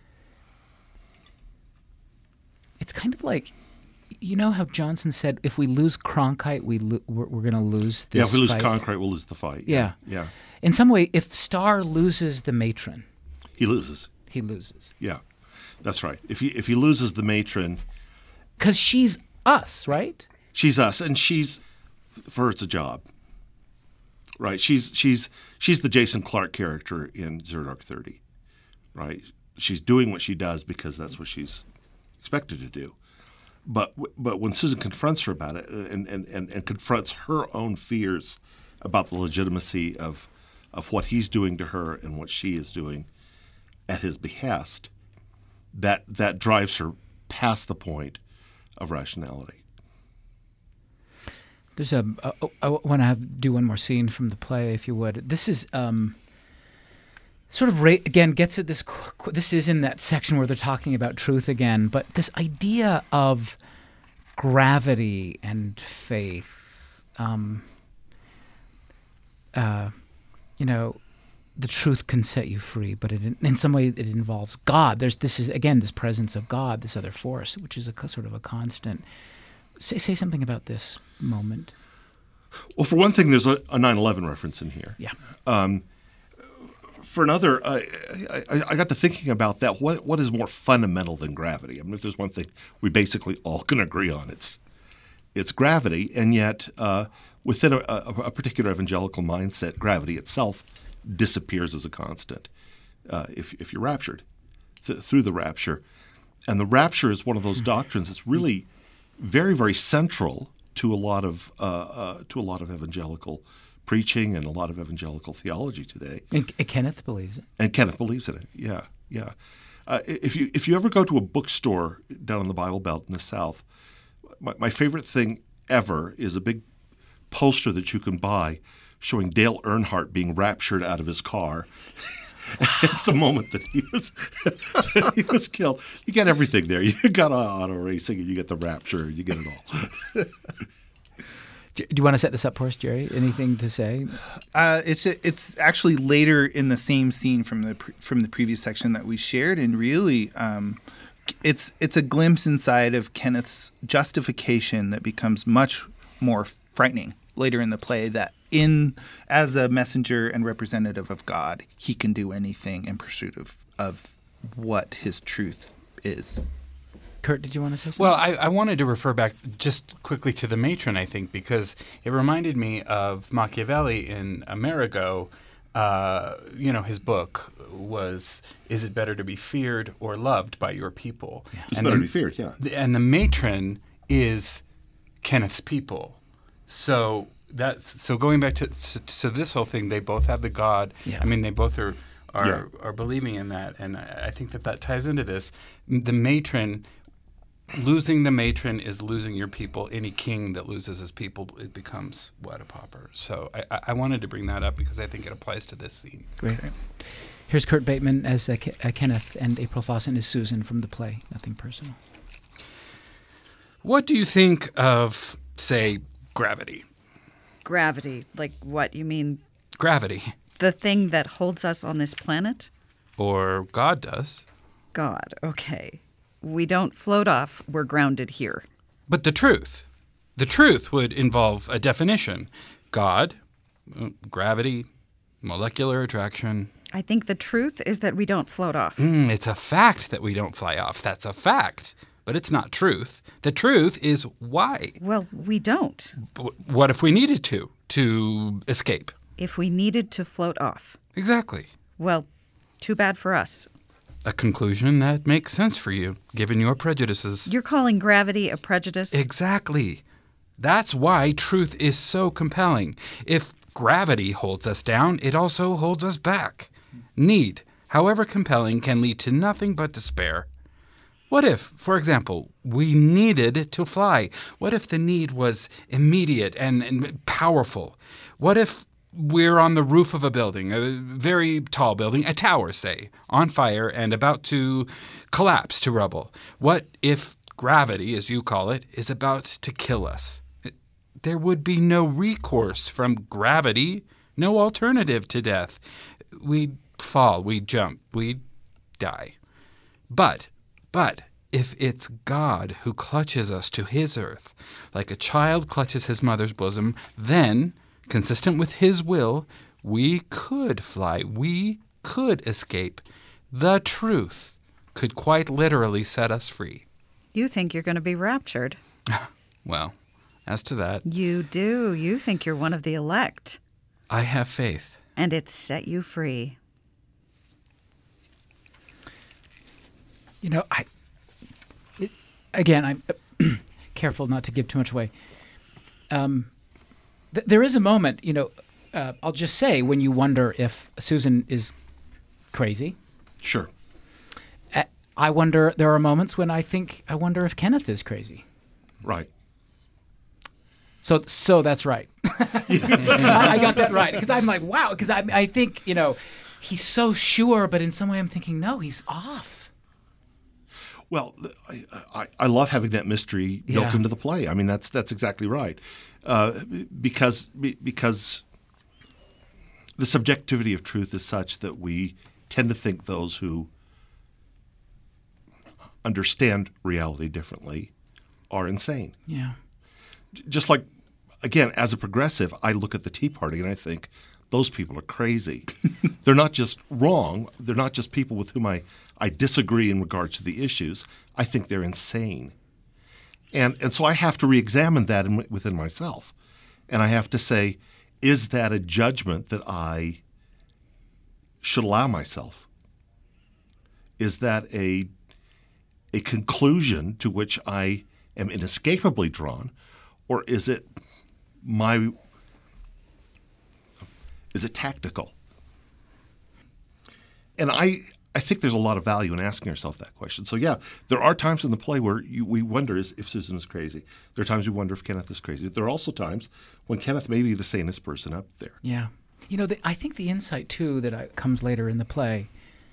S1: it's kind of like, you know how Johnson said, if we lose Cronkite, we lo- we're, we're going to lose this
S3: Yeah, if we lose
S1: fight.
S3: Cronkite, we'll lose the fight.
S1: Yeah.
S3: yeah. Yeah.
S1: In some way, if Starr loses the matron,
S3: he loses.
S1: He loses.
S3: Yeah, that's right. If he if he loses the matron,
S1: because she's us, right?
S3: She's us, and she's for her it's a job, right? She's she's she's the Jason Clarke character in Zero Dark Thirty, right? She's doing what she does because that's what she's expected to do. But but when Susan confronts her about it and and, and, and confronts her own fears about the legitimacy of of what he's doing to her and what she is doing at his behest, that that drives her past the point of rationality.
S1: There's a, a I want to have, do one more scene from the play, if you would. This is um, sort of, ra- again, gets at this, this is in that section where they're talking about truth again, but this idea of gravity and faith, um, uh, you know, the truth can set you free, but it, in some way it involves God. There's this is again this presence of God, this other force, which is a sort of a constant. Say say something about this moment.
S3: Well, for one thing, there's a, a nine eleven reference in here.
S1: Yeah.
S3: Um, for another, I, I, I got to thinking about that. What what is more fundamental than gravity? I mean, if there's one thing we basically all can agree on, it's it's gravity, and yet uh, within a, a, a particular evangelical mindset, gravity itself disappears as a constant uh, if if you're raptured th- through the rapture. And the rapture is one of those doctrines that's really very, very central to a lot of uh, uh, to a lot of evangelical preaching and a lot of evangelical theology today.
S1: And, and Kenneth believes it.
S3: And Kenneth believes in it. Yeah, yeah. Uh, if you if you ever go to a bookstore down in the Bible Belt in the South, my, my favorite thing ever is a big poster that you can buy showing Dale Earnhardt being raptured out of his car at the moment that he was that he was killed. You get everything there. You got auto racing, and you get the rapture. You get it all.
S1: Do you want to set this up for us, Jerry? Anything to say?
S4: Uh, it's it's actually later in the same scene from the pre- from the previous section that we shared, and really, um, it's it's a glimpse inside of Kenneth's justification that becomes much more frightening later in the play. That in as a messenger and representative of God, he can do anything in pursuit of of what his truth is.
S1: Kurt, did you want to say something?
S5: Well, I, I wanted to refer back just quickly to the matron, I think, because it reminded me of Machiavelli in Amerigo. Uh, you know, his book was, Is It Better to Be Feared or Loved by Your People?
S3: Yeah. It's
S5: and
S3: better
S5: the,
S3: to be feared, yeah.
S5: And the matron is Kenneth's people. So that, so going back to, to, to this whole thing, they both have the God.
S1: Yeah.
S5: I mean, they both are are,
S3: Yeah.
S5: are believing in that. And I, I think that that ties into this. The matron... Losing the matron is losing your people. Any king that loses his people, it becomes what, a pauper. So I, I wanted to bring that up because I think it applies to this scene.
S1: Great. Here's Kurt Bateman as uh, Ke- uh, Kenneth and April Fossen as Susan from the play Nothing Personal.
S5: What do you think of, say, gravity?
S6: Gravity, like what? You mean
S5: Gravity.
S6: the thing that holds us on this planet?
S5: Or God does.
S6: God, okay. We don't float off, we're grounded here.
S5: But the truth. The truth would involve a definition. God, uh, gravity, molecular attraction.
S6: I think the truth is that we don't float off.
S5: Mm, it's a fact that we don't fly off. That's a fact. But it's not truth. The truth is why.
S6: Well, we don't.
S5: W- what if we needed to, to escape?
S6: If we needed to float off.
S5: Exactly.
S6: Well, too bad for us.
S5: A conclusion that makes sense for you, given your prejudices.
S6: You're calling gravity a prejudice?
S5: Exactly. That's why truth is so compelling. If gravity holds us down, it also holds us back. Need, however compelling, can lead to nothing but despair. What if, for example, we needed to fly? What if the need was immediate and, and powerful? What if we're on the roof of a building, a very tall building, a tower, say, on fire and about to collapse to rubble? What if gravity, as you call it, is about to kill us? There would be no recourse from gravity, no alternative to death. We'd fall, we'd jump, we'd die. But, but, if it's God who clutches us to his earth, like a child clutches his mother's bosom, then, consistent with his will, we could fly, we could escape. The truth could quite literally set us free.
S6: You think you're going to be raptured.
S5: Well, as to that,
S6: You do. You think you're one of the elect.
S5: I have faith.
S6: And it's set you free.
S1: You know, I it, again, I'm careful not to give too much away. Um, th- there is a moment, you know, uh, I'll just say, when you wonder if Susan is crazy.
S3: Sure.
S1: Uh, I wonder, there are moments when I think, I wonder if Kenneth is crazy.
S3: Right.
S1: So, so that's right. I, I got that right, because I'm like, wow, because I, I think, you know, he's so sure, but in some way I'm thinking, no, he's off.
S3: Well, I, I, I love having that mystery built
S1: Yeah.
S3: into the play. I mean, that's that's exactly right, uh, because because the subjectivity of truth is such that we tend to think those who understand reality differently are insane.
S1: Yeah.
S3: Just like, again, as a progressive, I look at the Tea Party and I think those people are crazy. They're not just wrong. They're not just people with whom I, I disagree in regards to the issues. I think they're insane. And and so I have to re-examine that in, within myself. And I have to say, is that a judgment that I should allow myself? Is that a a conclusion to which I am inescapably drawn? or is it my, is it tactical? And I, I think there's a lot of value in asking yourself that question. So yeah, there are times in the play where you, we wonder is, if Susan is crazy. There are times we wonder if Kenneth is crazy. There are also times when Kenneth may be the sanest person up there.
S1: Yeah. You know, the, I think the insight, too, that I, comes later in the play,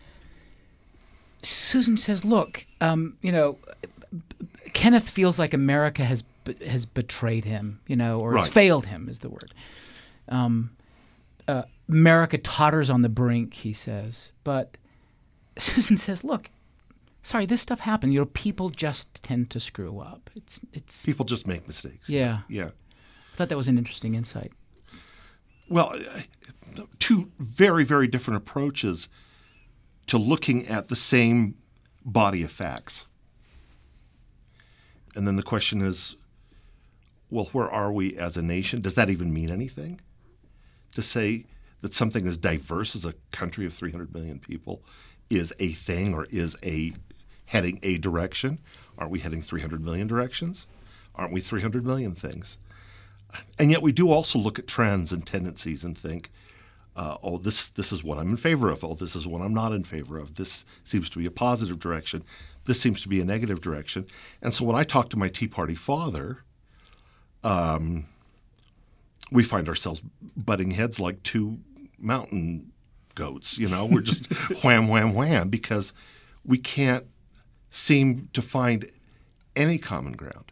S1: Susan says, look, um, you know, Kenneth feels like America has has betrayed him, you know, or
S3: Right.
S1: has failed him is the word. Um, uh, America totters on the brink, he says. But Susan says, look, sorry, this stuff happened. You know, people just tend to screw up. It's it's.
S3: People just make mistakes.
S1: Yeah.
S3: Yeah.
S1: I thought that was an interesting insight.
S3: Well, uh, two very, very different approaches to looking at the same body of facts. And then the question is, well, where are we as a nation? Does that even mean anything? To say that something as diverse as a country of three hundred million people is a thing or is a heading a direction? Aren't we heading three hundred million directions? Aren't we three hundred million things? And yet we do also look at trends and tendencies and think, uh, oh, this this is what I'm in favor of. Oh, this is what I'm not in favor of. This seems to be a positive direction. This seems to be a negative direction. And so when I talk to my Tea Party father, um, we find ourselves butting heads like two mountain goats. You know, we're just wham, wham, wham, because we can't seem to find any common ground.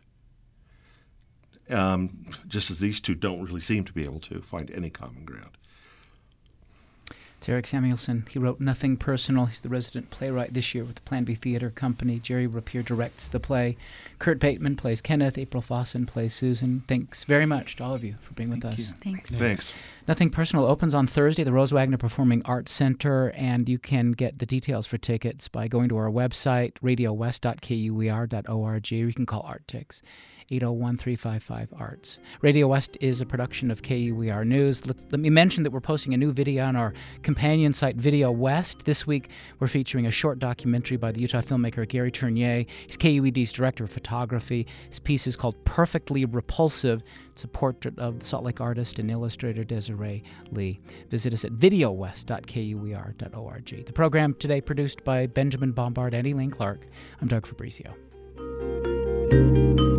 S3: Um, just as these two don't really seem to be able to find any common ground.
S1: It's Eric Samuelson. He wrote Nothing Personal. He's the resident playwright this year with the Plan B Theater Company. Jerry Rapier directs the play. Kurt Bateman plays Kenneth. April Fossen plays Susan. Thanks very much to all of you for being with
S4: Thank
S1: us.
S4: you.
S6: Thanks.
S3: Thanks.
S1: Nothing Personal opens on Thursday at the Rose Wagner Performing Arts Center, and you can get the details for tickets by going to our website, radio west dot k u e r dot org, or you can call ArtTix, eight oh one, three five five, arts. Radio West is a production of K U E R News. Let's, let me mention that we're posting a new video on our companion site, Video West. This week, we're featuring a short documentary by the Utah filmmaker Gary Tournier. He's K U E D's director of photography. His piece is called Perfectly Repulsive. It's a portrait of the Salt Lake artist and illustrator Desiree Lee. Visit us at video west dot k u e r dot org. The program today produced by Benjamin Bombard and Elaine Clark. I'm Doug Fabrizio.